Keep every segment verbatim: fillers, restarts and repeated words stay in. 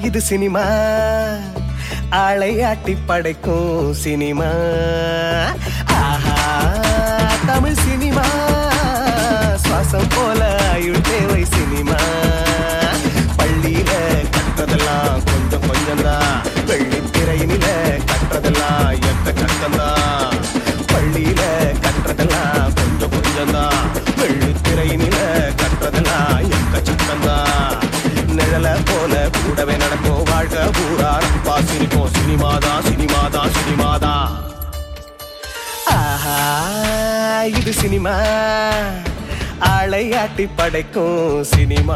இது சினிமா ஆளை ஆட்டி படைக்கும் சினிமா. ஆஹா தமிழ் சினிமா சுவாசம் போல ஆயுள் தேவை சினிமா. பள்ளியில கற்றதெல்லாம் கொஞ்சம் கொஞ்சம் தான், வெள்ளித்திரையினில கற்றதெல்லாம் எத்த கஷ்டம்தான். பள்ளியில கற்றதெல்லாம் கொஞ்சம் கொஞ்சம் தான், வெள்ளித்திரையினில கற்றதெல்லாம் எக்க சட்டம்தான். நிழல போல கூடவே நடக்கும் வாழ்க்கை பூரா நட்பா சிரிப்போம். சினிமாதான் சினிமாதான் சினிமாதான். ஆஹா இது சினிமா ஆளை ஆட்டி படைக்கும் சினிமா.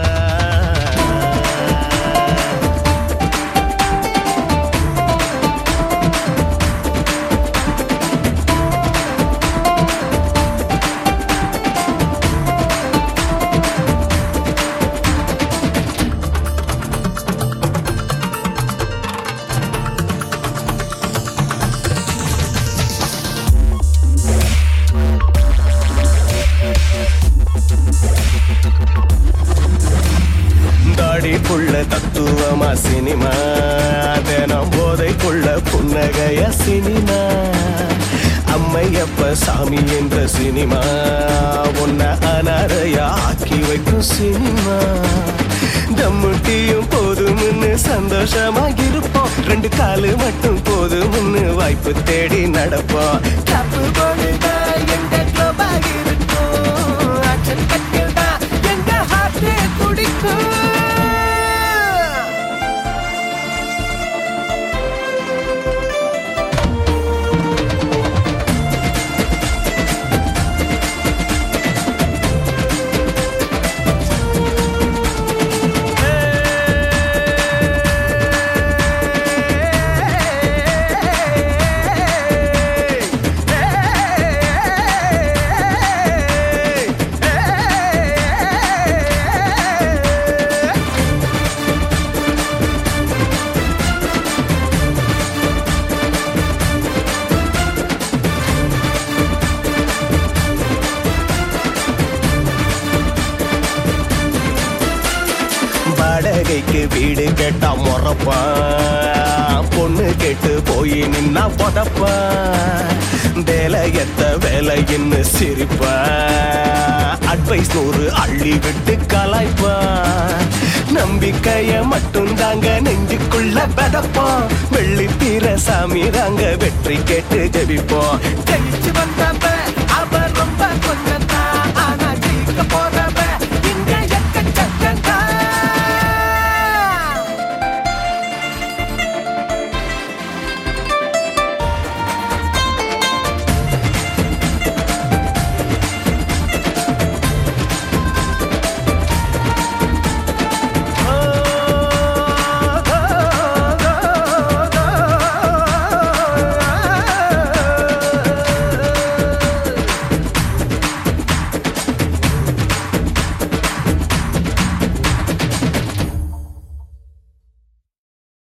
தாடிக்குள்ள தத்துவமா சினிமா, தினம் போதைக்குள்ள புன்னகைய சினிமா. அம்மையப்ப சாமி என்ற சினிமா, உன்னை அனாதையா ஆக்கி வைக்கும் சினிமா. தம்முட்டியும் போதும்னு சந்தோஷமா இருப்போம், ரெண்டு காலு மட்டும் போதும்னு வாய்ப்பு தேடி நடப்போம். தப்பு போடுதா எங்க கிளோபா இருக்கும், ஆக்சன் கட்டில்தா எங்க ஹார்ட் துடிக்கும். வாடகைக்கு வீடு கேட்டா முறப்பான், பொண்ணு கேட்டு போய் நின்னா பொதப்பான். வேலையத்த வேலைன்னு சிரிப்பான், அட்வைஸ் நூறு அள்ளி விட்டு கலாய்ப்பான். நம்பிக்கைய மட்டும் தாங்க நெஞ்சுக்குள்ள பதப்போம், வெள்ளித்தீர சாமி தாங்க வெற்றி கேட்டு ஜெபிப்போம். ஜெயிச்சு வந்தப்ப அவர் ரொம்ப கொஞ்சம் தான், ஆனா ஜெயிக்க போ